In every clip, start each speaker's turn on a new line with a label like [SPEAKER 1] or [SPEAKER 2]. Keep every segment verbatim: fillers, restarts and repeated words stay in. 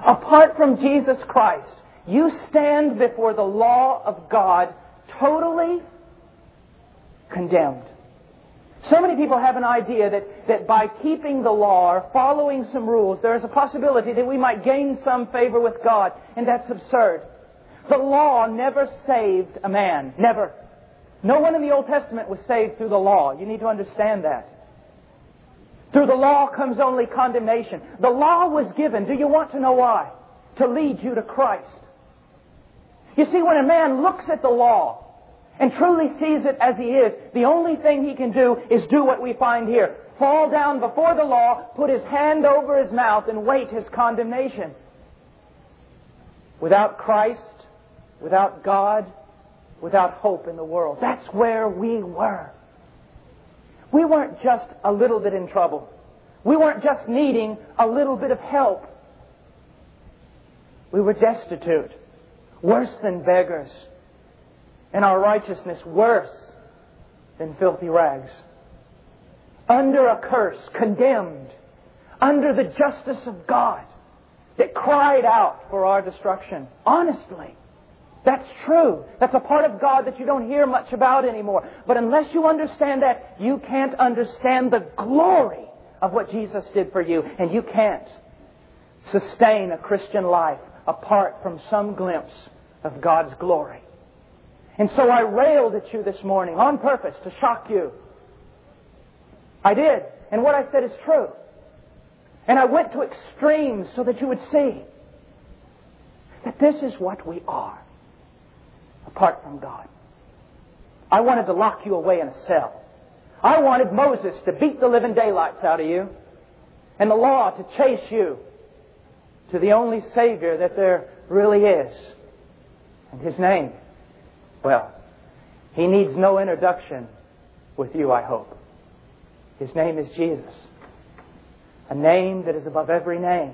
[SPEAKER 1] Apart from Jesus Christ, you stand before the law of God totally condemned. So many people have an idea that, that by keeping the law or following some rules, there is a possibility that we might gain some favor with God, and that's absurd. The law never saved a man. Never. No one in the Old Testament was saved through the law. You need to understand that. Through the law comes only condemnation. The law was given. Do you want to know why? To lead you to Christ. You see, when a man looks at the law and truly sees it as he is, the only thing he can do is do what we find here. Fall down before the law, put his hand over his mouth, and wait his condemnation. Without Christ, without God, without hope in the world. That's where we were. We weren't just a little bit in trouble. We weren't just needing a little bit of help. We were destitute, worse than beggars, and our righteousness worse than filthy rags. Under a curse, condemned, under the justice of God that cried out for our destruction. Honestly, that's true. That's a part of God that you don't hear much about anymore. But unless you understand that, you can't understand the glory of what Jesus did for you. And you can't sustain a Christian life apart from some glimpse of God's glory. And so I railed at you this morning on purpose to shock you. I did. And what I said is true. And I went to extremes so that you would see that this is what we are apart from God. I wanted to lock you away in a cell. I wanted Moses to beat the living daylights out of you and the law to chase you to the only Savior that there really is. And His name, well, He needs no introduction with you, I hope. His name is Jesus. A name that is above every name.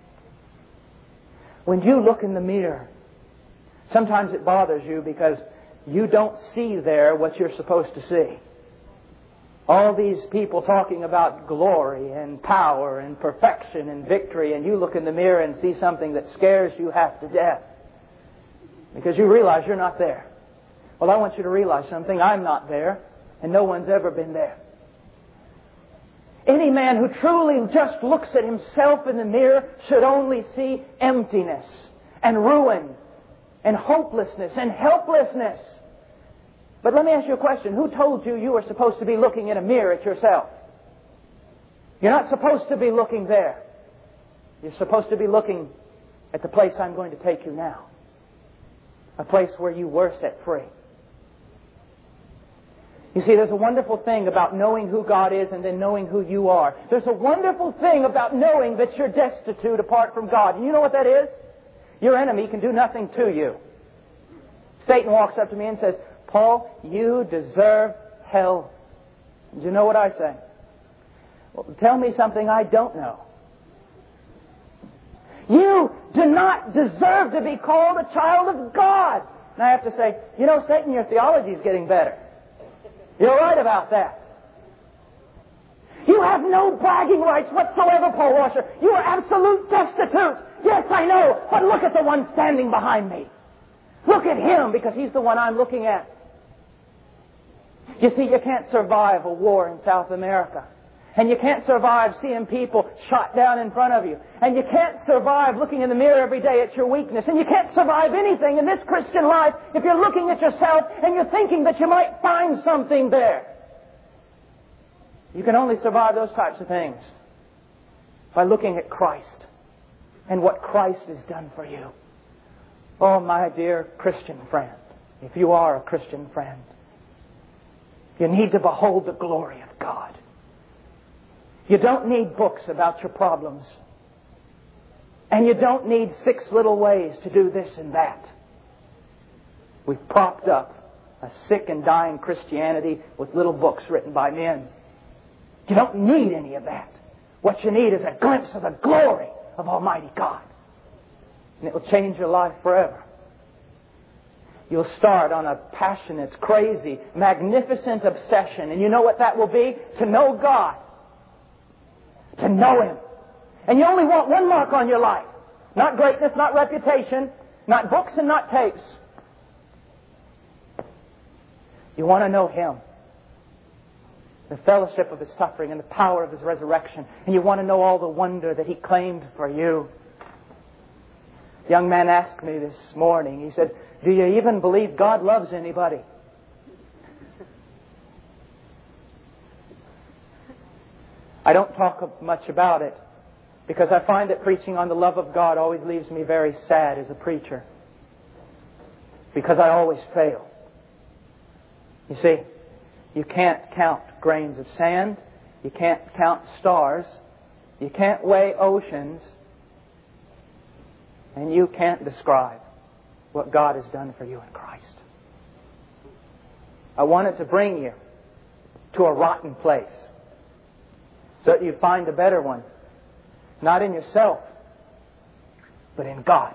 [SPEAKER 1] When you look in the mirror, sometimes it bothers you because you don't see there what you're supposed to see. All these people talking about glory and power and perfection and victory, and you look in the mirror and see something that scares you half to death because you realize you're not there. Well, I want you to realize something. I'm not there, and no one's ever been there. Any man who truly just looks at himself in the mirror should only see emptiness and ruin and hopelessness and helplessness. But let me ask you a question. Who told you you were supposed to be looking in a mirror at yourself? You're not supposed to be looking there. You're supposed to be looking at the place I'm going to take you now. A place where you were set free. You see, there's a wonderful thing about knowing who God is and then knowing who you are. There's a wonderful thing about knowing that you're destitute apart from God. And you know what that is? Your enemy can do nothing to you. Satan walks up to me and says, Paul, you deserve hell. Do you know what I say? Well, tell me something I don't know. You do not deserve to be called a child of God. And I have to say, you know, Satan, your theology is getting better. You're right about that. You have no bragging rights whatsoever, Paul Washer. You are absolute destitute. Yes, I know, but look at the one standing behind me. Look at him, because he's the one I'm looking at. You see, you can't survive a war in South America. And you can't survive seeing people shot down in front of you. And you can't survive looking in the mirror every day at your weakness. And you can't survive anything in this Christian life if you're looking at yourself and you're thinking that you might find something there. You can only survive those types of things by looking at Christ and what Christ has done for you. Oh, my dear Christian friend, if you are a Christian friend, you need to behold the glory of God. You don't need books about your problems. And you don't need six little ways to do this and that. We've propped up a sick and dying Christianity with little books written by men. You don't need any of that. What you need is a glimpse of the glory of Almighty God. And it will change your life forever. You'll start on a passionate, crazy, magnificent obsession. And you know what that will be? To know God. To know Him. And you only want one mark on your life. Not greatness, not reputation, not books and not tapes. You want to know Him. The fellowship of His suffering and the power of His resurrection. And you want to know all the wonder that He claimed for you. A young man asked me this morning, he said, do you even believe God loves anybody? I don't talk much about it because I find that preaching on the love of God always leaves me very sad as a preacher. Because I always fail. You see, you can't count grains of sand. You can't count stars. You can't weigh oceans. And you can't describe what God has done for you in Christ. I wanted to bring you to a rotten place so that you find a better one. Not in yourself, but in God.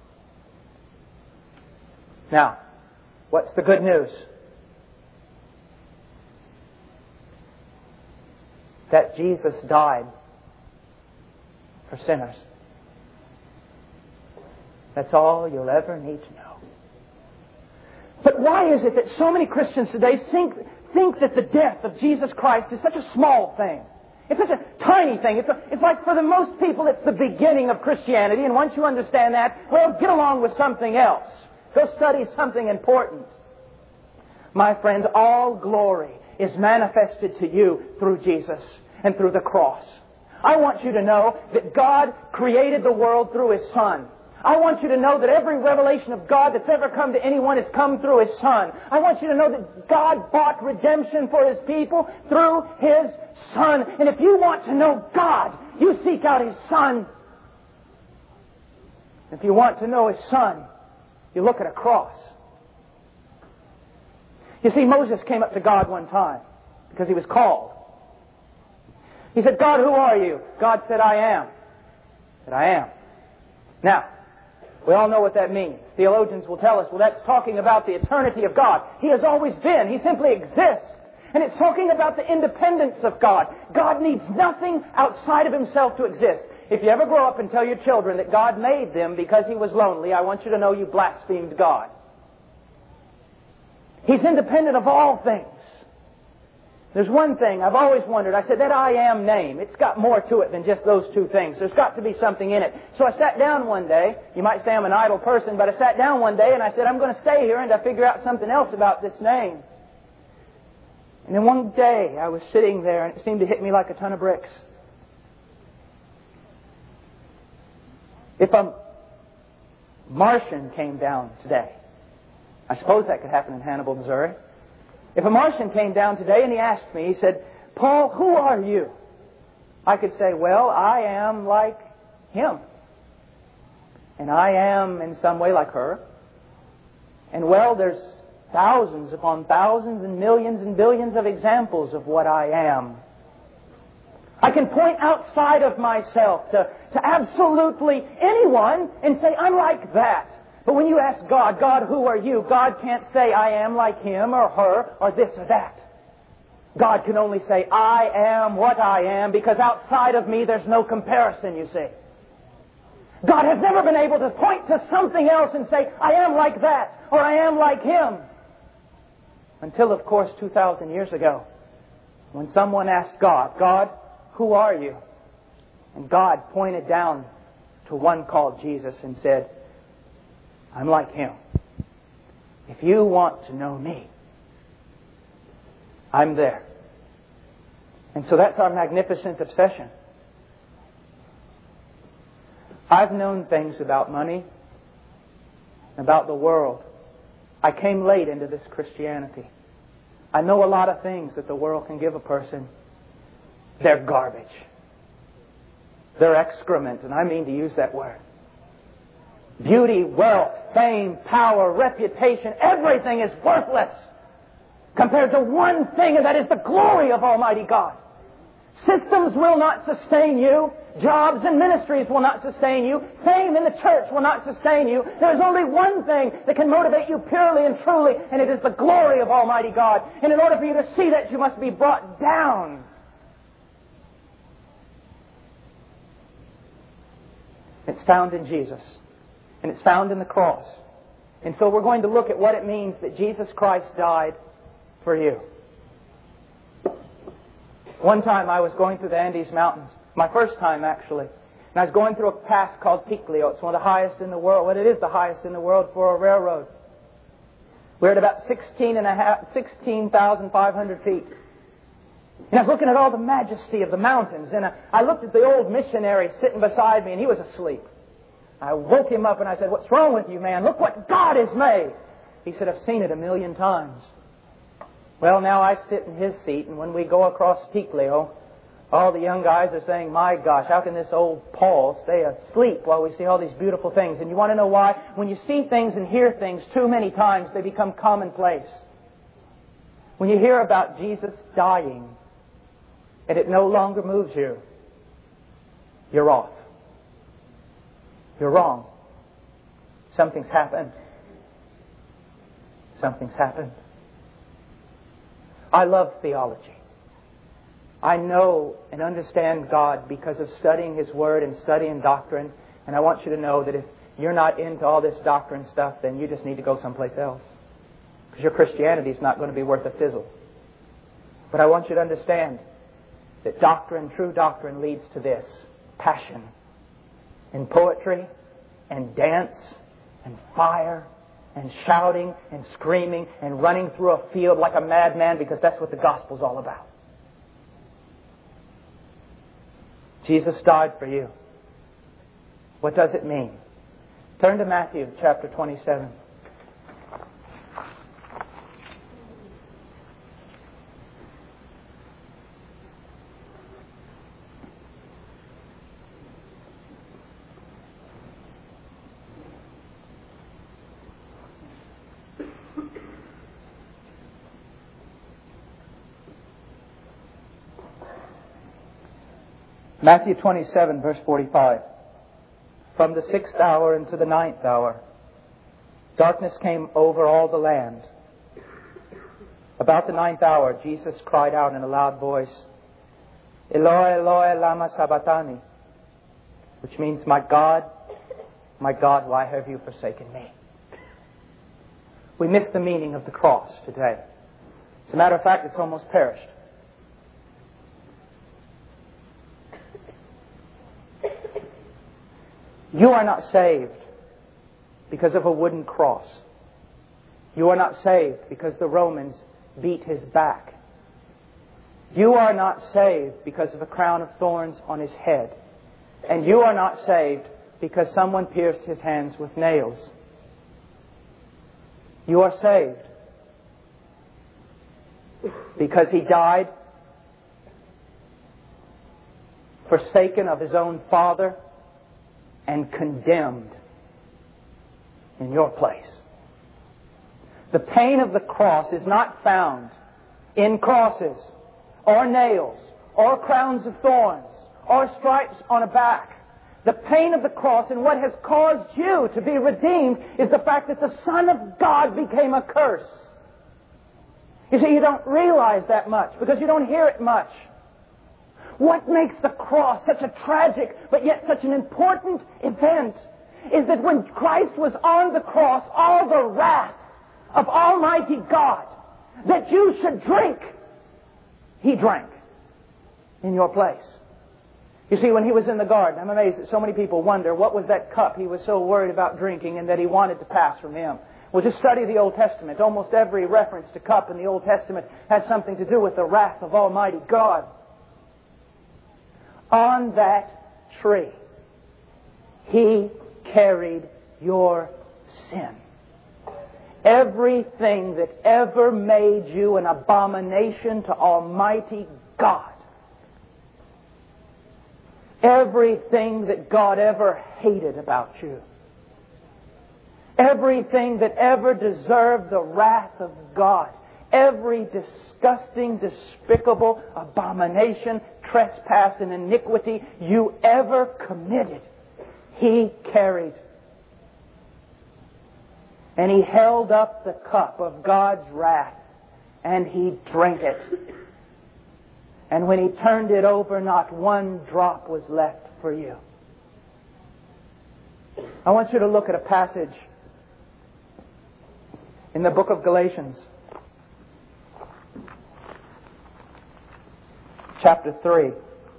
[SPEAKER 1] Now, what's the good news? That Jesus died for sinners. That's all you'll ever need to know. But why is it that so many Christians today think, think that the death of Jesus Christ is such a small thing? It's such a tiny thing. It's, a, it's like for the most people it's the beginning of Christianity, and once you understand that, well, get along with something else. Go study something important. My friend, all glory is manifested to you through Jesus and through the cross. I want you to know that God created the world through His Son. I want you to know that every revelation of God that's ever come to anyone has come through His Son. I want you to know that God bought redemption for His people through His Son. And if you want to know God, you seek out His Son. If you want to know His Son, you look at a cross. You see, Moses came up to God one time because he was called. He said, God, who are you? God said, I am. He said, I am. Now, we all know what that means. Theologians will tell us, well, that's talking about the eternity of God. He has always been. He simply exists. And it's talking about the independence of God. God needs nothing outside of Himself to exist. If you ever grow up and tell your children that God made them because He was lonely, I want you to know you blasphemed God. He's independent of all things. There's one thing I've always wondered. I said, that I am name, it's got more to it than just those two things. There's got to be something in it. So I sat down one day. You might say I'm an idle person, but I sat down one day and I said, I'm going to stay here and I figure out something else about this name. And then one day I was sitting there and it seemed to hit me like a ton of bricks. If a Martian came down today, I suppose that could happen in Hannibal, Missouri. If a Martian came down today and he asked me, he said, Paul, who are you? I could say, well, I am like him. And I am in some way like her. And well, there's thousands upon thousands and millions and billions of examples of what I am. I can point outside of myself to, to absolutely anyone and say, I'm like that. But when you ask God, God, who are you? God can't say, I am like him or her or this or that. God can only say, I am what I am, because outside of me there's no comparison, you see. God has never been able to point to something else and say, I am like that or I am like him. Until, of course, two thousand years ago, when someone asked God, God, who are you? And God pointed down to one called Jesus and said, I'm like him. If you want to know me, I'm there. And so that's our magnificent obsession. I've known things about money, about the world. I came late into this Christianity. I know a lot of things that the world can give a person. They're garbage. They're excrement, and I mean to use that word. Beauty, wealth, fame, power, reputation, everything is worthless compared to one thing, and that is the glory of Almighty God. Systems will not sustain you. Jobs and ministries will not sustain you. Fame in the church will not sustain you. There's only one thing that can motivate you purely and truly, and it is the glory of Almighty God. And in order for you to see that, you must be brought down. It it's found in Jesus. And it's found in the cross. And so we're going to look at what it means that Jesus Christ died for you. One time I was going through the Andes Mountains. My first time, actually. And I was going through a pass called Ticlio. It's one of the highest in the world. Well, it is the highest in the world for a railroad. We're at about sixteen and a half, sixteen thousand five hundred feet. And I was looking at all the majesty of the mountains. And I, I looked at the old missionary sitting beside me, and he was asleep. I woke him up and I said, "What's wrong with you, man? Look what God has made." He said, "I've seen it a million times." Well, now I sit in his seat, and when we go across Ticlio, all the young guys are saying, "My gosh, how can this old Paul stay asleep while we see all these beautiful things?" And you want to know why? When you see things and hear things too many times, they become commonplace. When you hear about Jesus dying, and it no longer moves you, you're off. You're wrong. Something's happened. Something's happened. I love theology. I know and understand God because of studying His Word and studying doctrine. And I want you to know that if you're not into all this doctrine stuff, then you just need to go someplace else. Because your Christianity is not going to be worth a fizzle. But I want you to understand that doctrine, true doctrine, leads to this: passion, and poetry, and dance, and fire, and shouting, and screaming, and running through a field like a madman, because that's what the gospel's all about. Jesus died for you. What does it mean? Turn to Matthew chapter twenty-seven. Matthew twenty-seven, verse forty-five. From the sixth hour into the ninth hour, darkness came over all the land. About the ninth hour, Jesus cried out in a loud voice, "Eloi, Eloi, lama sabachthani," which means, "My God, my God, why have you forsaken me?" We miss the meaning of the cross today. As a matter of fact, it's almost perished. You are not saved because of a wooden cross. You are not saved because the Romans beat His back. You are not saved because of a crown of thorns on His head. And you are not saved because someone pierced His hands with nails. You are saved because He died, forsaken of His own Father, and condemned in your place. The pain of the cross is not found in crosses or nails or crowns of thorns or stripes on a back. The pain of the cross and what has caused you to be redeemed is the fact that the Son of God became a curse. You see, you don't realize that much because you don't hear it much. What makes the cross such a tragic but yet such an important event is that when Christ was on the cross, all the wrath of Almighty God that you should drink, He drank in your place. You see, when He was in the garden, I'm amazed that so many people wonder what was that cup He was so worried about drinking and that He wanted to pass from Him. Well, just study the Old Testament. Almost every reference to cup in the Old Testament has something to do with the wrath of Almighty God. On that tree, He carried your sin. Everything that ever made you an abomination to Almighty God. Everything that God ever hated about you. Everything that ever deserved the wrath of God. Every disgusting, despicable abomination, trespass, and iniquity you ever committed, He carried. And He held up the cup of God's wrath, and He drank it. And when He turned it over, not one drop was left for you. I want you to look at a passage in the book of Galatians, chapter three.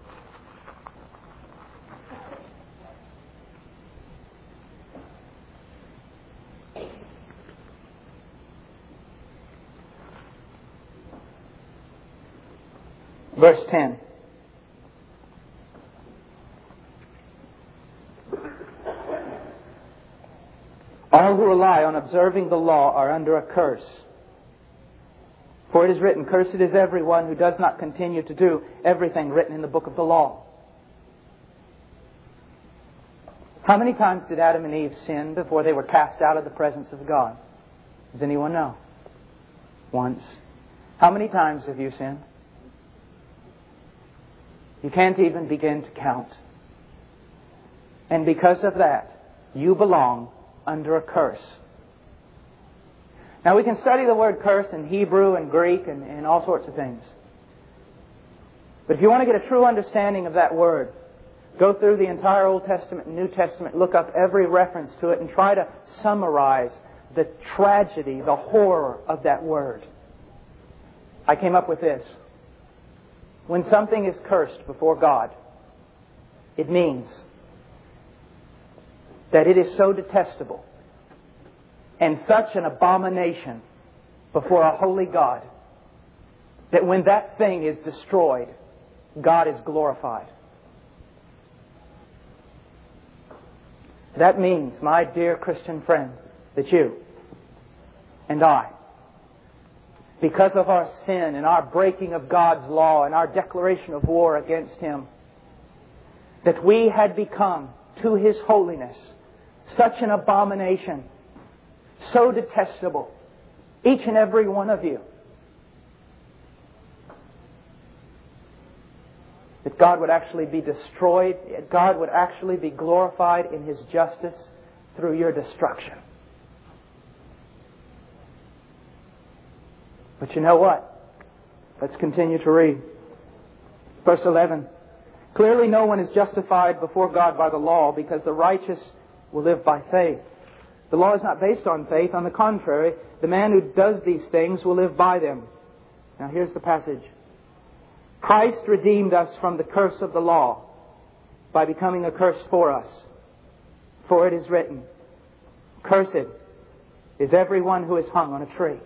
[SPEAKER 1] Verse ten. All who rely on observing the law are under a curse. For it is written, "Cursed is everyone who does not continue to do everything written in the book of the law." How many times did Adam and Eve sin before they were cast out of the presence of God? Does anyone know? Once. How many times have you sinned? You can't even begin to count. And because of that, you belong under a curse. Now we can study the word curse in Hebrew and Greek and, and all sorts of things. But if you want to get a true understanding of that word, go through the entire Old Testament and New Testament, look up every reference to it and try to summarize the tragedy, the horror of that word. I came up with this. When something is cursed before God, it means that it is so detestable and such an abomination before a holy God that when that thing is destroyed, God is glorified. That means, my dear Christian friend, that you and I, because of our sin and our breaking of God's law and our declaration of war against Him, that we had become, to His holiness, such an abomination, so detestable, each and every one of you, that God would actually be destroyed, God would actually be glorified in His justice through your destruction. But you know what? Let's continue to read. Verse eleven. Clearly no one is justified before God by the law, because the righteous will live by faith. The law is not based on faith. On the contrary, the man who does these things will live by them. Now here's the passage. Christ redeemed us from the curse of the law by becoming a curse for us. For it is written, "Cursed is everyone who is hung on a tree."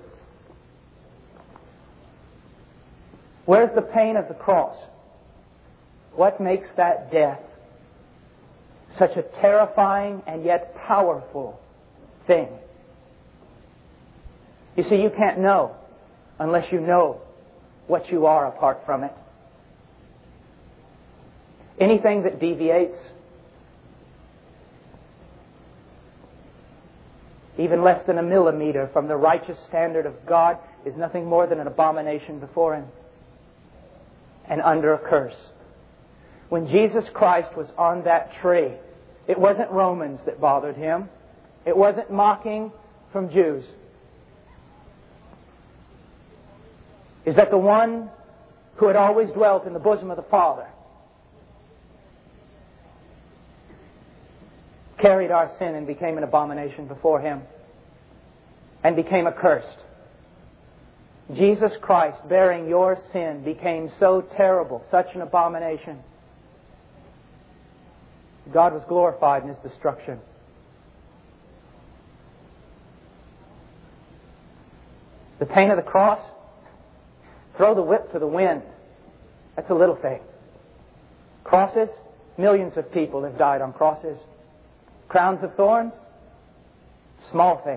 [SPEAKER 1] Where's the pain of the cross? What makes that death such a terrifying and yet powerful thing? You see, you can't know unless you know what you are apart from it. Anything that deviates, even less than a millimeter from the righteous standard of God, is nothing more than an abomination before Him and under a curse. When Jesus Christ was on that tree, it wasn't Romans that bothered Him. It wasn't mocking from Jews. Is that the one who had always dwelt in the bosom of the Father carried our sin and became an abomination before Him and became accursed. Jesus Christ, bearing your sin, became so terrible, such an abomination. God was glorified in His destruction. The pain of the cross, throw the whip to the wind. That's a little thing. Crosses, millions of people have died on crosses. Crowns of thorns, small thing.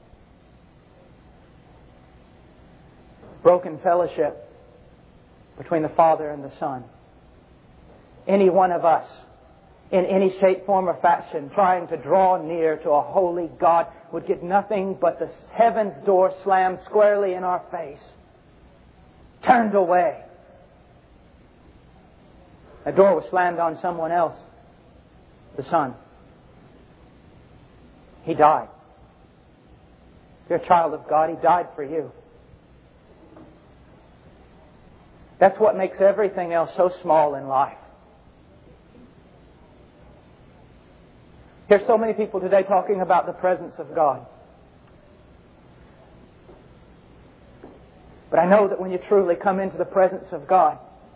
[SPEAKER 1] Broken fellowship between the Father and the Son. Any one of us, in any shape, form, or fashion, trying to draw near to a holy God would get nothing but the heaven's door slammed squarely in our face. Turned away. The door was slammed on someone else. The Son. He died. If you're a child of God, He died for you. That's what makes everything else so small in life. Hear so many people today talking about the presence of God. But I know that when you truly come into the presence of God,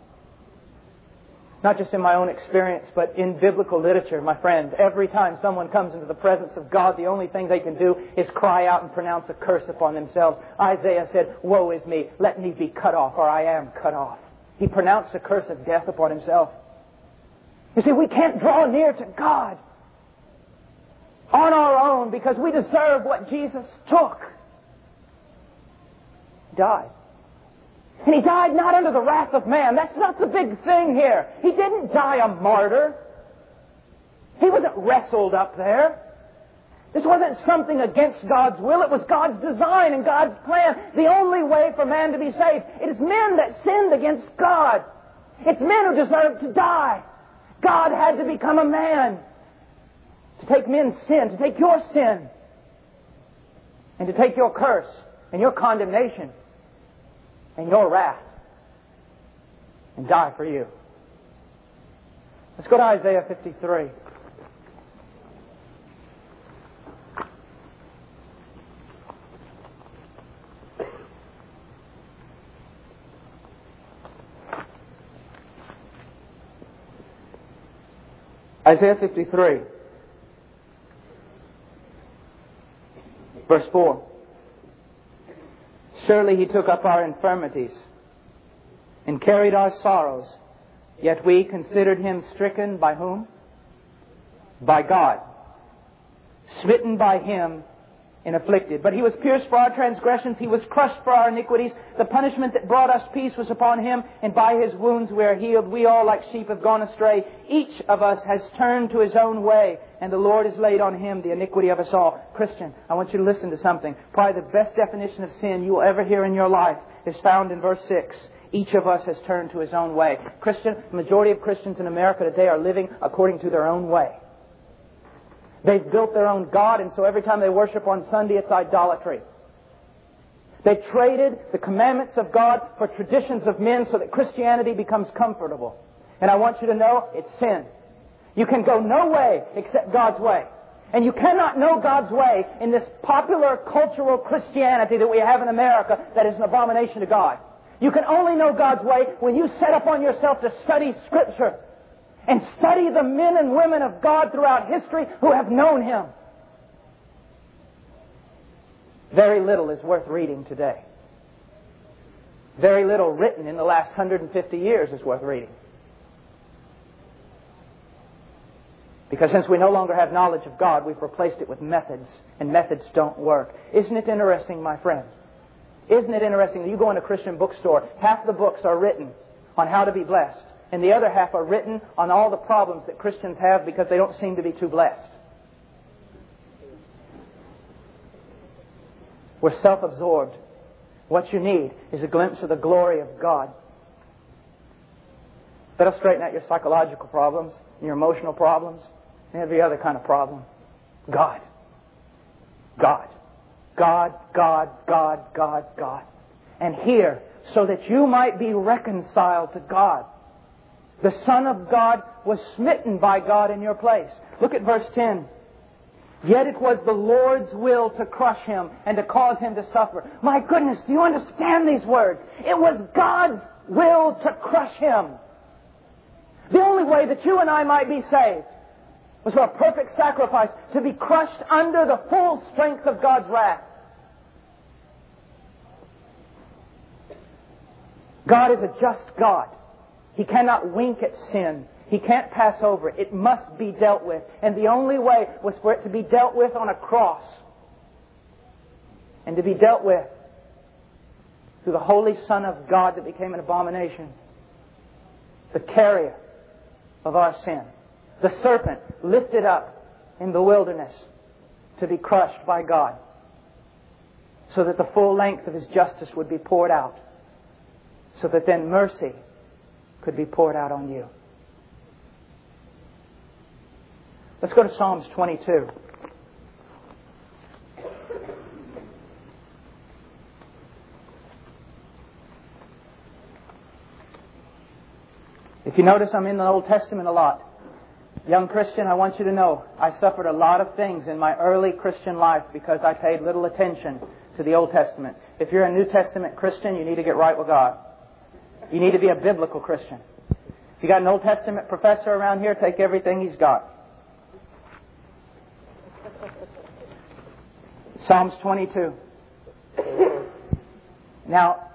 [SPEAKER 1] not just in my own experience, but in biblical literature, my friend, every time someone comes into the presence of God, the only thing they can do is cry out and pronounce a curse upon themselves. Isaiah said, "Woe is me, let me be cut off, or I am cut off." He pronounced the curse of death upon himself. You see, we can't draw near to God on our own because we deserve what Jesus took. He died. And He died not under the wrath of man. That's not the big thing here. He didn't die a martyr. He wasn't wrestled up there. This wasn't something against God's will. It was God's design and God's plan. The only way for man to be saved. It is men that sinned against God. It's men who deserve to die. God had to become a man to take men's sin, to take your sin, and to take your curse and your condemnation and your wrath and die for you. Let's go to Isaiah fifty-three. Isaiah fifty-three, verse four. Surely He took up our infirmities and carried our sorrows, yet we considered Him stricken by whom? By God, smitten by Him and afflicted. But He was pierced for our transgressions, He was crushed for our iniquities. The punishment that brought us peace was upon Him, and by His wounds we are healed. We all like sheep have gone astray. Each of us has turned to his own way, and the Lord has laid on Him the iniquity of us all. Christian, I want you to listen to something. Probably the best definition of sin you will ever hear in your life is found in verse six. Each of us has turned to his own way. Christian, the majority of Christians in America today are living according to their own way. They've built their own God, and so every time they worship on Sunday, it's idolatry. They traded the commandments of God for traditions of men so that Christianity becomes comfortable. And I want you to know, it's sin. You can go no way except God's way. And you cannot know God's way in this popular cultural Christianity that we have in America that is an abomination to God. You can only know God's way when you set upon yourself to study Scripture and study the men and women of God throughout history who have known Him. Very little is worth reading today. Very little written in the last one hundred fifty years is worth reading. Because since we no longer have knowledge of God, we've replaced it with methods, and methods don't work. Isn't it interesting, my friend? Isn't it interesting that you go in a Christian bookstore, half the books are written on how to be blessed, and the other half are written on all the problems that Christians have because they don't seem to be too blessed. We're self-absorbed. What you need is a glimpse of the glory of God. That'll straighten out your psychological problems, your emotional problems, and every other kind of problem. God. God. God, God, God, God, God. And here, so that you might be reconciled to God, the Son of God was smitten by God in your place. Look at verse ten. Yet it was the Lord's will to crush Him and to cause Him to suffer. My goodness, do you understand these words? It was God's will to crush Him. The only way that you and I might be saved was for a perfect sacrifice to be crushed under the full strength of God's wrath. God is a just God. He cannot wink at sin. He can't pass over it. It must be dealt with. And the only way was for it to be dealt with on a cross. And to be dealt with through the Holy Son of God that became an abomination. The carrier of our sin. The serpent lifted up in the wilderness to be crushed by God. So that the full length of His justice would be poured out. So that then mercy could be poured out on you. Let's go to Psalms twenty-two. If you notice, I'm in the Old Testament a lot. Young Christian, I want you to know, I suffered a lot of things in my early Christian life because I paid little attention to the Old Testament. If you're a New Testament Christian, you need to get right with God. You need to be a biblical Christian. If you got an Old Testament professor around here, take everything he's got. Psalms twenty-two. Now,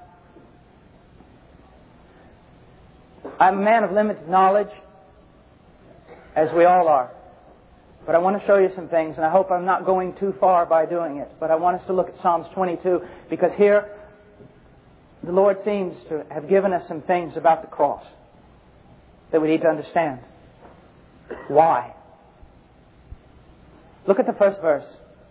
[SPEAKER 1] I'm a man of limited knowledge, as we all are. But I want to show you some things, and I hope I'm not going too far by doing it. But I want us to look at Psalms twenty-two, because here the Lord seems to have given us some things about the cross that we need to understand. Why? Look at the first verse.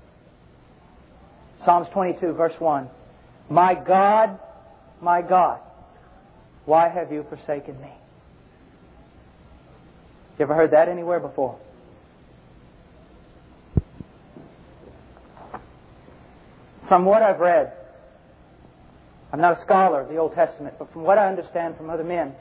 [SPEAKER 1] Psalms twenty-two, verse one. My God, my God, why have you forsaken me? You ever heard that anywhere before? From what I've read, I'm not a scholar of the Old Testament, but from what I understand from other men,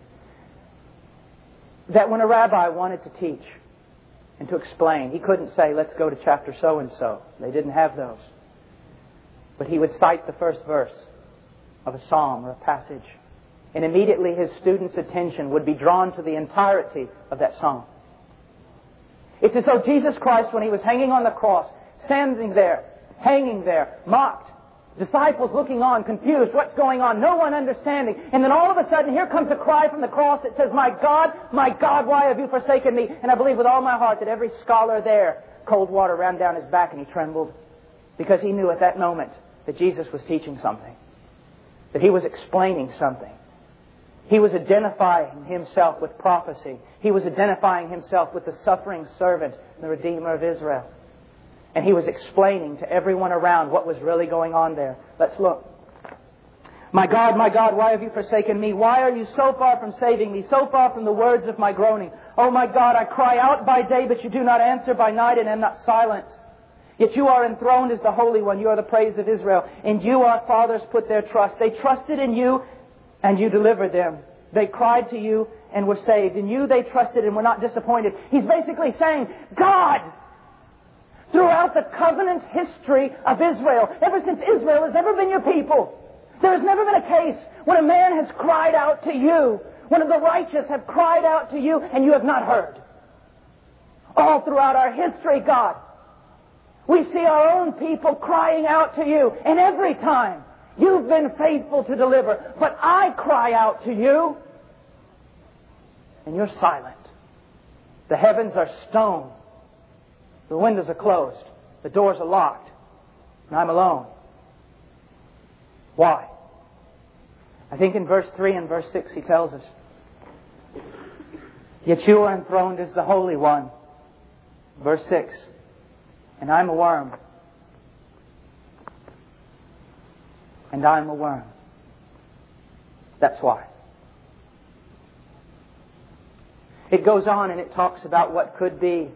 [SPEAKER 1] that when a rabbi wanted to teach and to explain, he couldn't say, let's go to chapter so-and-so. They didn't have those. But he would cite the first verse of a psalm or a passage. And immediately his student's attention would be drawn to the entirety of that psalm. It's as though Jesus Christ, when He was hanging on the cross, standing there, hanging there, mocked, disciples looking on, confused, what's going on, no one understanding. And then all of a sudden, here comes a cry from the cross that says, my God, my God, why have you forsaken me? And I believe with all my heart that every scholar there, cold water ran down his back and he trembled, because he knew at that moment that Jesus was teaching something, that He was explaining something. He was identifying Himself with prophecy. He was identifying Himself with the suffering servant, the Redeemer of Israel. And He was explaining to everyone around what was really going on there. Let's look. My God, my God, why have you forsaken me? Why are you so far from saving me, so far from the words of my groaning? Oh my God, I cry out by day, but you do not answer by night, and am not silent. Yet you are enthroned as the Holy One. You are the praise of Israel. In you our fathers put their trust. They trusted in you, and you delivered them. They cried to you and were saved. In you they trusted and were not disappointed. He's basically saying, God, throughout the covenant history of Israel, ever since Israel has ever been your people, there has never been a case when a man has cried out to you, when the righteous have cried out to you, and you have not heard. All throughout our history, God, we see our own people crying out to you, and every time you've been faithful to deliver. But I cry out to you, and you're silent. The heavens are stone. The windows are closed. The doors are locked. And I'm alone. Why? I think in verse three and verse six He tells us, yet you are enthroned as the Holy One. Verse six, and I'm a worm. And I'm a worm. That's why. It goes on and it talks about what could be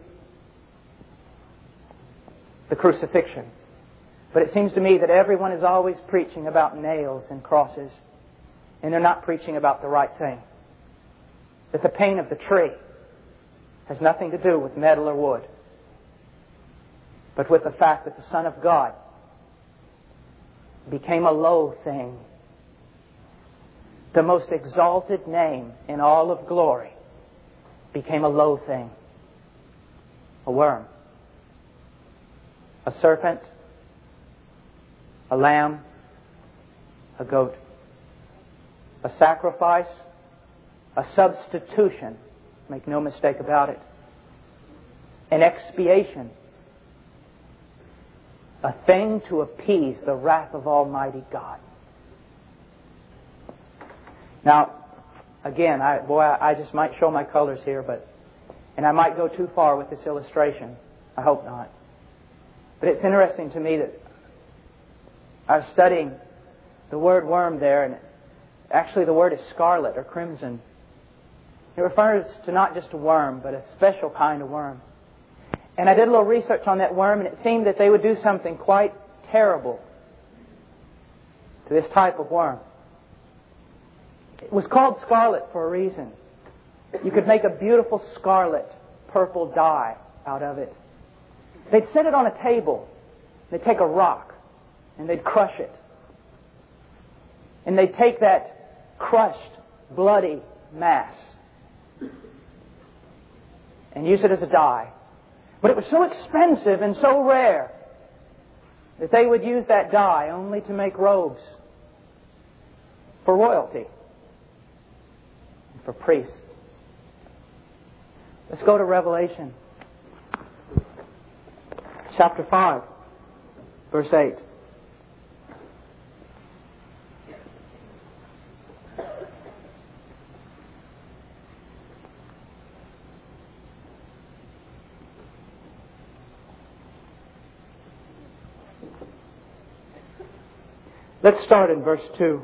[SPEAKER 1] the crucifixion. But it seems to me that everyone is always preaching about nails and crosses, and they're not preaching about the right thing. That the pain of the tree has nothing to do with metal or wood, but with the fact that the Son of God became a low thing. The most exalted name in all of glory became a low thing. A worm. A serpent. A lamb. A goat. A sacrifice. A substitution. Make no mistake about it. An expiation. A thing to appease the wrath of Almighty God. Now, again, I, boy, I just might show my colors here, but and I might go too far with this illustration. I hope not. But it's interesting to me that I was studying the word worm there, and actually the word is scarlet or crimson. It refers to not just a worm, but a special kind of worm. And I did a little research on that worm, and it seemed that they would do something quite terrible to this type of worm. It was called scarlet for a reason. You could make a beautiful scarlet purple dye out of it. They'd set it on a table. They'd take a rock and they'd crush it. And they'd take that crushed, bloody mass and use it as a dye. But it was so expensive and so rare that they would use that dye only to make robes for royalty and for priests. Let's go to Revelation chapter five, verse eight. Let's start in verse two.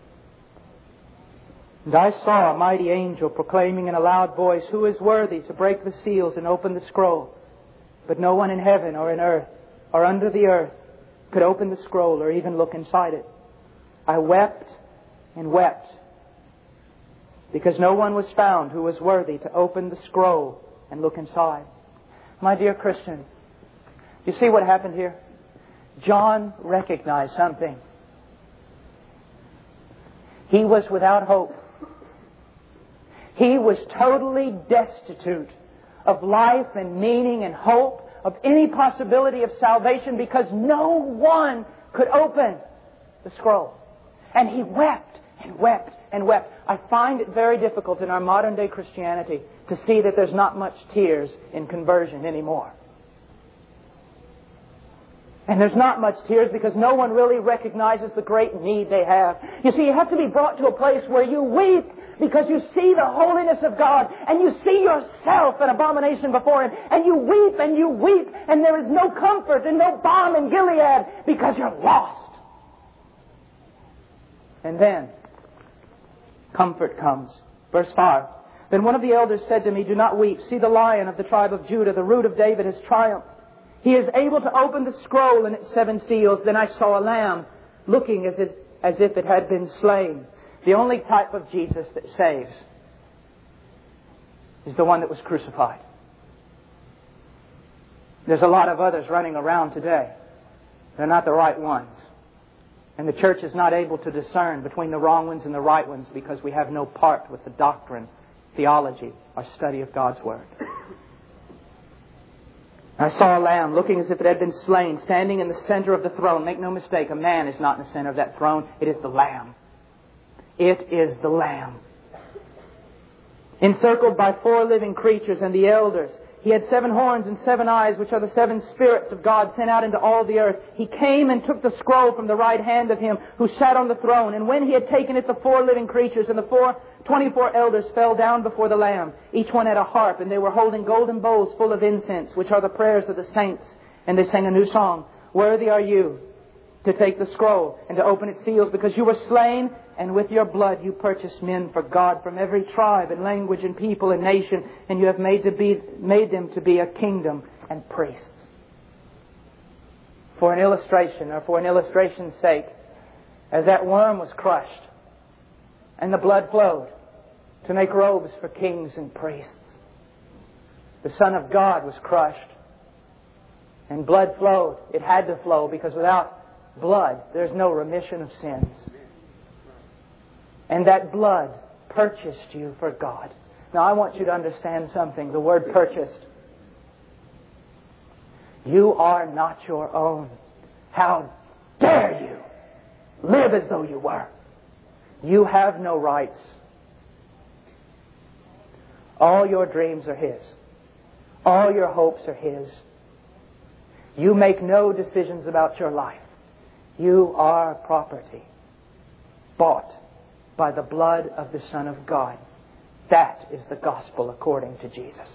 [SPEAKER 1] And I saw a mighty angel proclaiming in a loud voice, "Who is worthy to break the seals and open the scroll?" But no one in heaven or in earth or under the earth could open the scroll or even look inside it. I wept and wept because no one was found who was worthy to open the scroll and look inside. My dear Christian, you see what happened here? John recognized something. He was without hope. He was totally destitute of life and meaning and hope, of any possibility of salvation, because no one could open the scroll. And he wept and wept and wept. I find it very difficult in our modern day Christianity to see that there's not much tears in conversion anymore. And there's not much tears because no one really recognizes the great need they have. You see, you have to be brought to a place where you weep because you see the holiness of God and you see yourself an abomination before Him. And you weep and you weep and there is no comfort and no balm in Gilead because you're lost. And then comfort comes. Verse five. Then one of the elders said to me, "Do not weep. See, the Lion of the tribe of Judah, the Root of David, has triumphed. He is able to open the scroll and its seven seals." Then I saw a lamb looking as if, as if it had been slain. The only type of Jesus that saves is the one that was crucified. There's a lot of others running around today. They're not the right ones. And the church is not able to discern between the wrong ones and the right ones because we have no part with the doctrine, theology, or study of God's Word. I saw a lamb looking as if it had been slain, standing in the center of the throne. Make no mistake, a man is not in the center of that throne. It is the Lamb. It is the Lamb. Encircled by four living creatures and the elders. He had seven horns and seven eyes, which are the seven spirits of God sent out into all the earth. He came and took the scroll from the right hand of Him who sat on the throne. And when He had taken it, the four living creatures and the four twenty-four elders fell down before the Lamb. Each one had a harp, and they were holding golden bowls full of incense, which are the prayers of the saints. And they sang a new song. "Worthy are you to take the scroll and to open its seals, because you were slain, and with your blood you purchased men for God from every tribe and language and people and nation, and you have made, to be, made them to be a kingdom and priests." For an illustration, or for an illustration's sake, as that worm was crushed and the blood flowed to make robes for kings and priests, the Son of God was crushed and blood flowed. It had to flow because without blood there's no remission of sins. And that blood purchased you for God. Now I want you to understand something. The word purchased. You are not your own. How dare you live as though you were? You have no rights. All your dreams are His. All your hopes are His. You make no decisions about your life. You are property, bought by the blood of the Son of God. That is the gospel according to Jesus.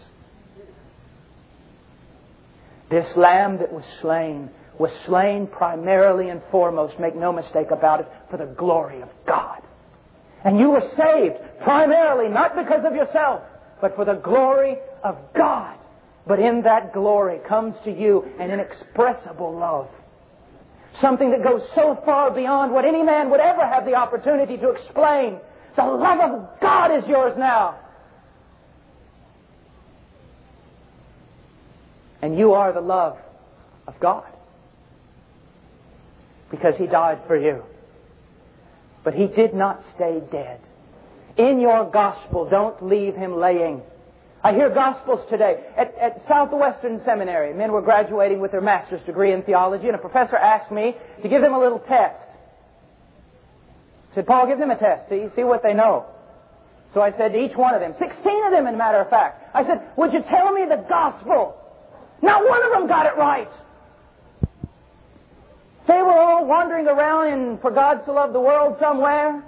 [SPEAKER 1] This Lamb that was slain was slain primarily and foremost, make no mistake about it, for the glory of God. And you were saved primarily not because of yourself, but for the glory of God. But in that glory comes to you an inexpressible love. Something that goes so far beyond what any man would ever have the opportunity to explain. The love of God is yours now. And you are the love of God. Because He died for you. But He did not stay dead. In your gospel, don't leave Him laying. I hear gospels today. At, at Southwestern Seminary, men were graduating with their master's degree in theology, and a professor asked me to give them a little test. He said, Paul, give them a test. See, see what they know. So I said to each one of them, sixteen of them, in matter of fact, I said, would you tell me the gospel? Not one of them got it right. They were all wandering around in For God So Loved the World somewhere.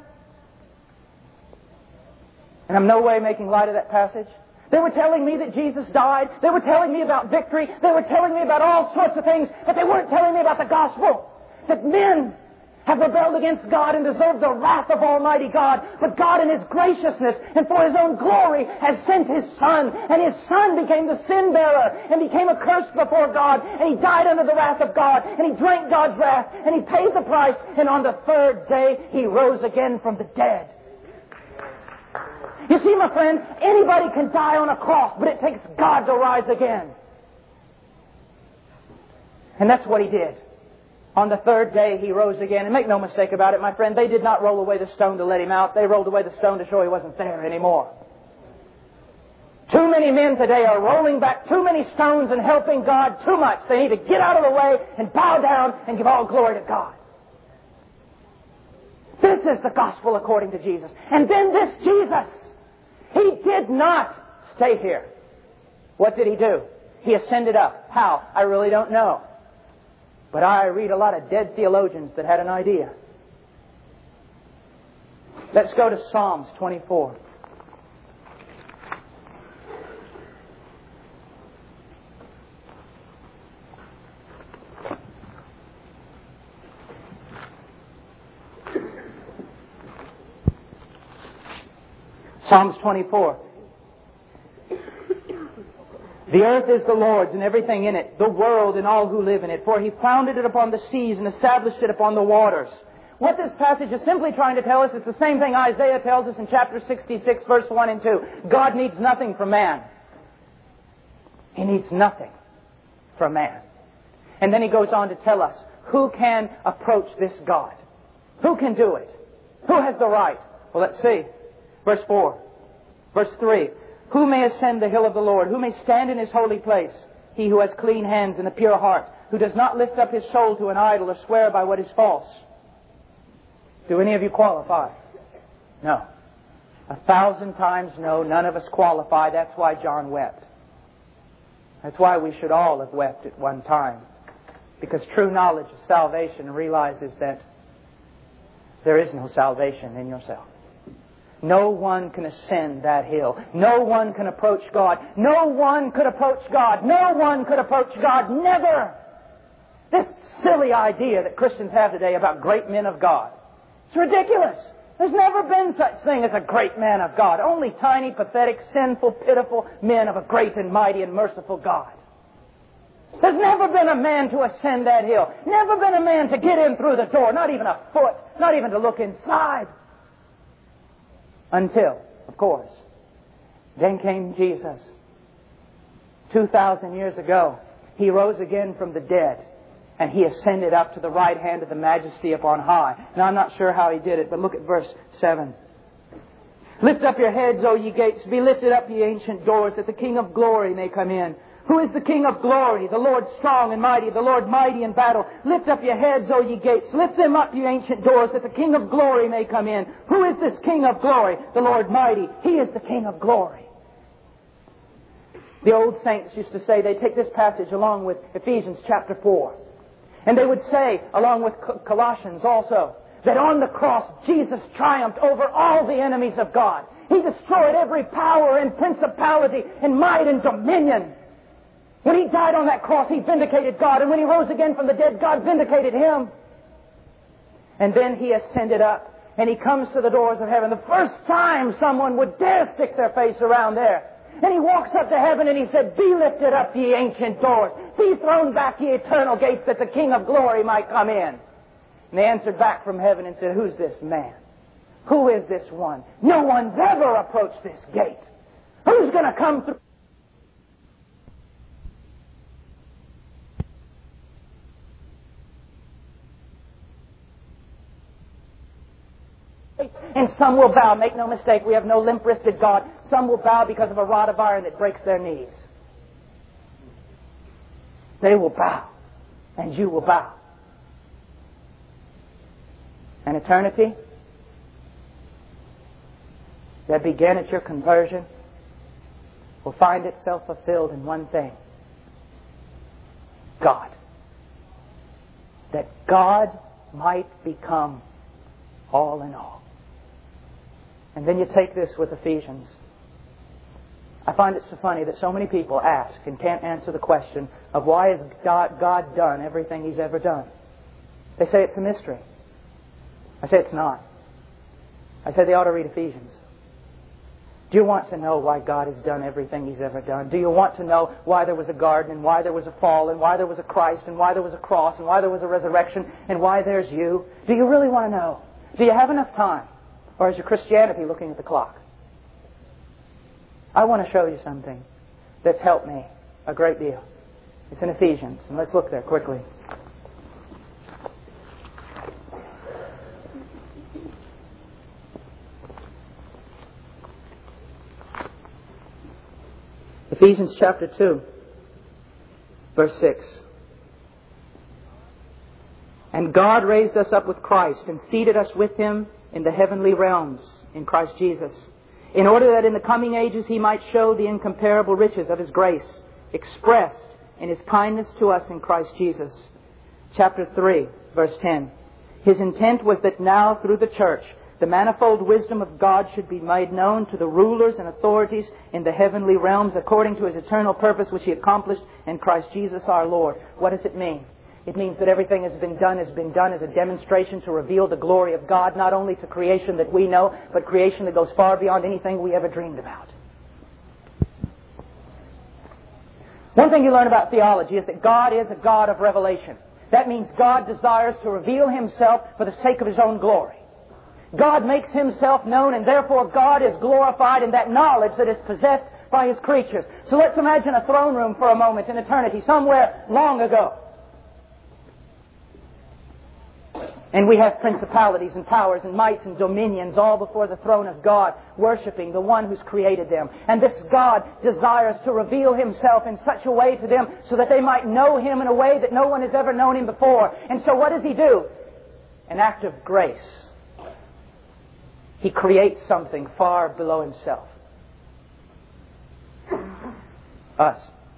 [SPEAKER 1] And I'm no way making light of that passage. They were telling me that Jesus died. They were telling me about victory. They were telling me about all sorts of things. But they weren't telling me about the gospel. That men have rebelled against God and deserve the wrath of Almighty God. But God in His graciousness and for His own glory has sent His Son. And His Son became the sin bearer and became accursed before God. And He died under the wrath of God. And He drank God's wrath. And He paid the price. And on the third day, He rose again from the dead. You see, my friend, anybody can die on a cross, but it takes God to rise again. And that's what He did. On the third day, He rose again. And make no mistake about it, my friend, they did not roll away the stone to let Him out. They rolled away the stone to show He wasn't there anymore. Too many men today are rolling back too many stones and helping God too much. They need to get out of the way and bow down and give all glory to God. This is the gospel according to Jesus. And then this Jesus, He did not stay here. What did He do? He ascended up. How? I really don't know. But I read a lot of dead theologians that had an idea. Let's go to Psalms twenty-four. Psalms twenty-four. The earth is the Lord's and everything in it, the world and all who live in it. For He founded it upon the seas and established it upon the waters. What this passage is simply trying to tell us is the same thing Isaiah tells us in chapter sixty-six, verse one and two. God needs nothing from man. He needs nothing from man. And then He goes on to tell us, who can approach this God? Who can do it? Who has the right? Well, let's see. Verse four. Verse three. Who may ascend the hill of the Lord? Who may stand in His holy place? He who has clean hands and a pure heart, who does not lift up his soul to an idol or swear by what is false. Do any of you qualify? No. A thousand times no, none of us qualify. That's why John wept. That's why we should all have wept at one time. Because true knowledge of salvation realizes that there is no salvation in yourself. No one can ascend that hill. No one can approach God. No one could approach God. No one could approach God. Never! This silly idea that Christians have today about great men of God. It's ridiculous. There's never been such thing as a great man of God. Only tiny, pathetic, sinful, pitiful men of a great and mighty and merciful God. There's never been a man to ascend that hill. Never been a man to get in through the door. Not even a foot. Not even to look inside. Until, of course, then came Jesus. Two thousand years ago, He rose again from the dead. And He ascended up to the right hand of the Majesty upon high. Now, I'm not sure how He did it, but look at verse seven. Lift up your heads, O ye gates. Be lifted up, ye ancient doors, that the King of glory may come in. Who is the King of glory? The Lord strong and mighty, the Lord mighty in battle. Lift up your heads, O ye gates. Lift them up, ye ancient doors, that the King of glory may come in. Who is this King of glory? The Lord mighty. He is the King of glory. The old saints used to say, they take this passage along with Ephesians chapter four. And they would say, along with Colossians also, that on the cross, Jesus triumphed over all the enemies of God. He destroyed every power and principality and might and dominion. When He died on that cross, He vindicated God. And when He rose again from the dead, God vindicated Him. And then He ascended up. And He comes to the doors of heaven. The first time someone would dare stick their face around there. And He walks up to heaven and He said, Be lifted up, ye ancient doors. Be thrown back, ye eternal gates, that the King of glory might come in. And they answered back from heaven and said, Who's this man? Who is this one? No one's ever approached this gate. Who's going to come through? And some will bow. Make no mistake, we have no limp-wristed God. Some will bow because of a rod of iron that breaks their knees. They will bow. And you will bow. And eternity that began at your conversion will find itself fulfilled in one thing. God. That God might become all in all. And then you take this with Ephesians. I find it so funny that so many people ask and can't answer the question of why has God, God done everything He's ever done. They say it's a mystery. I say it's not. I say they ought to read Ephesians. Do you want to know why God has done everything He's ever done? Do you want to know why there was a garden and why there was a fall and why there was a Christ and why there was a cross and why there was a resurrection and why there's you? Do you really want to know? Do you have enough time? Or is your Christianity looking at the clock? I want to show you something that's helped me a great deal. It's in Ephesians, and let's look there quickly. Ephesians chapter two, verse six. And God raised us up with Christ and seated us with Him in the heavenly realms in Christ Jesus, in order that in the coming ages He might show the incomparable riches of His grace expressed in His kindness to us in Christ Jesus. Chapter three, verse ten. His intent was that now through the church the manifold wisdom of God should be made known to the rulers and authorities in the heavenly realms according to His eternal purpose which He accomplished in Christ Jesus our Lord. What does it mean? It means that everything has been done has been done as a demonstration to reveal the glory of God, not only to creation that we know, but creation that goes far beyond anything we ever dreamed about. One thing you learn about theology is that God is a God of revelation. That means God desires to reveal Himself for the sake of His own glory. God makes Himself known, and therefore God is glorified in that knowledge that is possessed by His creatures. So let's imagine a throne room for a moment in eternity, somewhere long ago. And we have principalities and powers and mights and dominions all before the throne of God, worshiping the one who's created them. And this God desires to reveal Himself in such a way to them so that they might know Him in a way that no one has ever known Him before. And so what does He do? An act of grace. He creates something far below Himself. Us.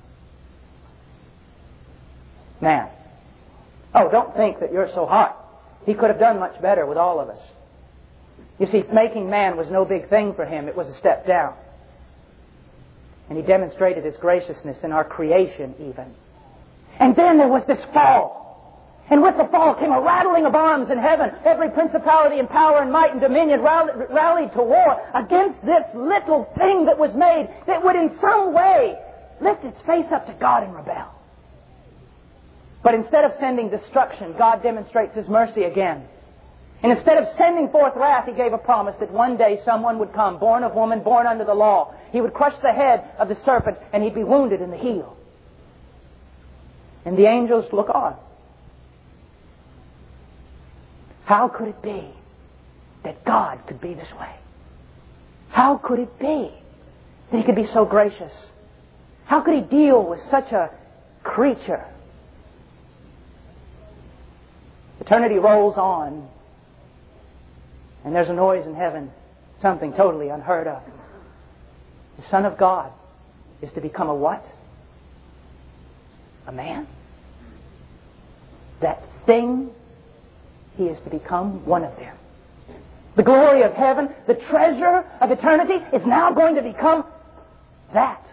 [SPEAKER 1] Man. Oh, don't think that you're so hot. He could have done much better with all of us. You see, making man was no big thing for Him. It was a step down. And He demonstrated His graciousness in our creation even. And then there was this fall. And with the fall came a rattling of arms in heaven. Every principality and power and might and dominion rallied to war against this little thing that was made that would in some way lift its face up to God and rebel. But instead of sending destruction, God demonstrates His mercy again. And instead of sending forth wrath, He gave a promise that one day someone would come, born of woman, born under the law. He would crush the head of the serpent and he'd be wounded in the heel. And the angels look on. How could it be that God could be this way? How could it be that He could be so gracious? How could He deal with such a creature? Eternity rolls on, and there's a noise in heaven, something totally unheard of. The Son of God is to become a what? A man. That thing, He is to become one of them. The glory of heaven, the treasure of eternity is now going to become that.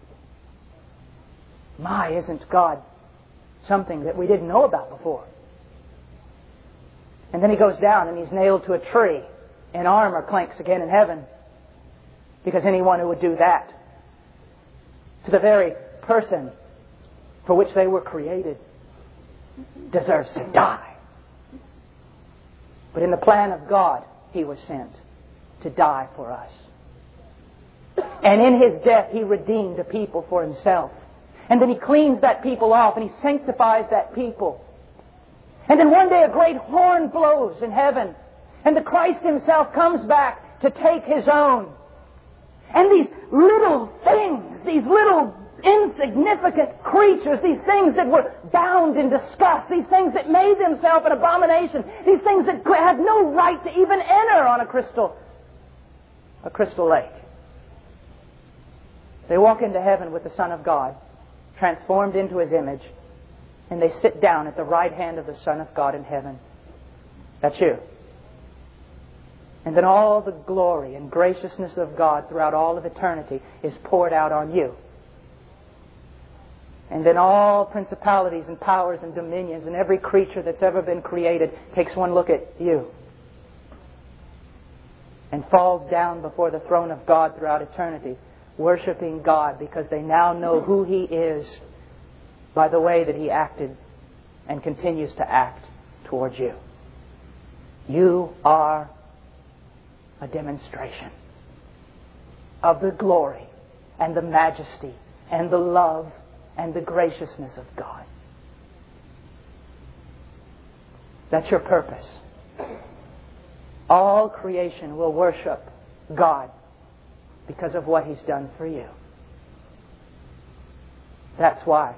[SPEAKER 1] My, isn't God something that we didn't know about before? And then He goes down and He's nailed to a tree, and armor clanks again in heaven. Because anyone who would do that to the very person for which they were created deserves to die. But in the plan of God, He was sent to die for us. And in His death, He redeemed a people for Himself. And then He cleans that people off and He sanctifies that people. And then one day a great horn blows in heaven. And the Christ Himself comes back to take His own. And these little things, these little insignificant creatures, these things that were bound in disgust, these things that made themselves an abomination, these things that had no right to even enter on a crystal, a crystal lake. They walk into heaven with the Son of God, transformed into His image, and they sit down at the right hand of the Son of God in heaven. That's you. And then all the glory and graciousness of God throughout all of eternity is poured out on you. And then all principalities and powers and dominions and every creature that's ever been created takes one look at you and falls down before the throne of God throughout eternity, worshiping God because they now know who He is by the way that He acted and continues to act towards you. You are a demonstration of the glory and the majesty and the love and the graciousness of God. That's your purpose. All creation will worship God because of what He's done for you. That's why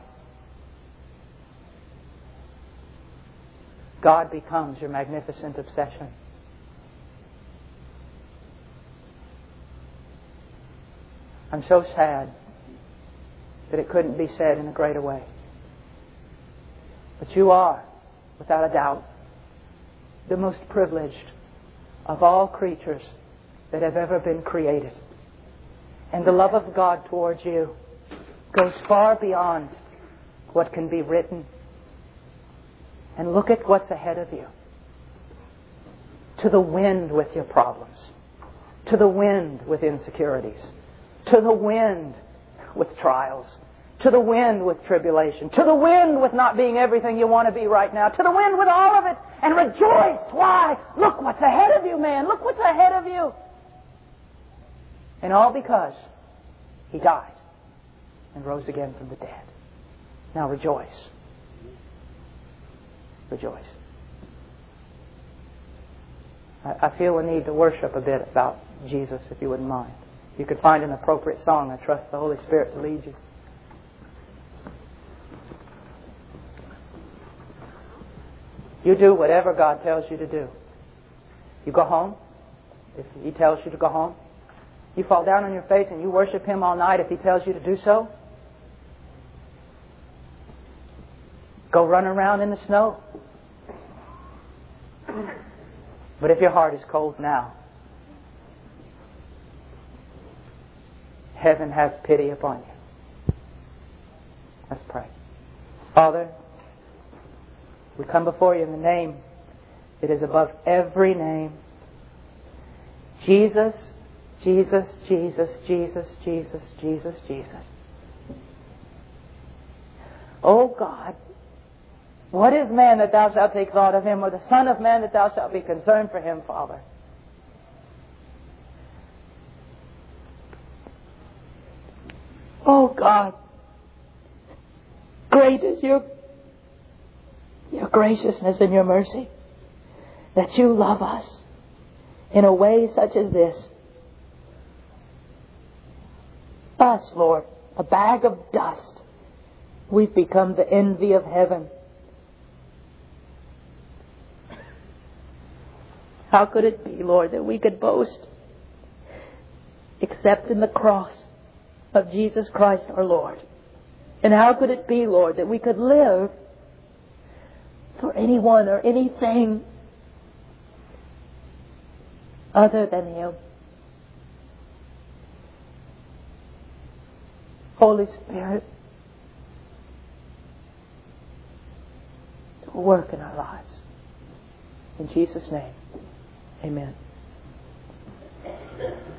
[SPEAKER 1] God becomes your magnificent obsession. I'm so sad that it couldn't be said in a greater way. But you are, without a doubt, the most privileged of all creatures that have ever been created. And the love of God towards you goes far beyond what can be written. And look at what's ahead of you. To the wind with your problems. To the wind with insecurities. To the wind with trials. To the wind with tribulation. To the wind with not being everything you want to be right now. To the wind with all of it. And rejoice. Why? Look what's ahead of you, man. Look what's ahead of you. And all because He died and rose again from the dead. Now rejoice. Rejoice. I, I feel a need to worship a bit about Jesus, if you wouldn't mind. You could find an appropriate song. I trust the Holy Spirit to lead you. You do whatever God tells you to do. You go home if He tells you to go home. You fall down on your face and you worship Him all night if He tells you to do so. Go run around in the snow. But if your heart is cold now, heaven has pity upon you. Let's pray. Father, we come before You in the name that is above every name. Jesus, Jesus, Jesus, Jesus, Jesus, Jesus, Jesus. Oh God, what is man that Thou shalt take thought of him, or the Son of man that Thou shalt be concerned for him, Father? Oh God, great is Your, your graciousness and Your mercy, that You love us in a way such as this. Us, Lord, a bag of dust. We've become the envy of heaven. How could it be, Lord, that we could boast except in the cross of Jesus Christ our Lord? And how could it be, Lord, that we could live for anyone or anything other than Him? Holy Spirit, work in our lives. In Jesus' name, amen.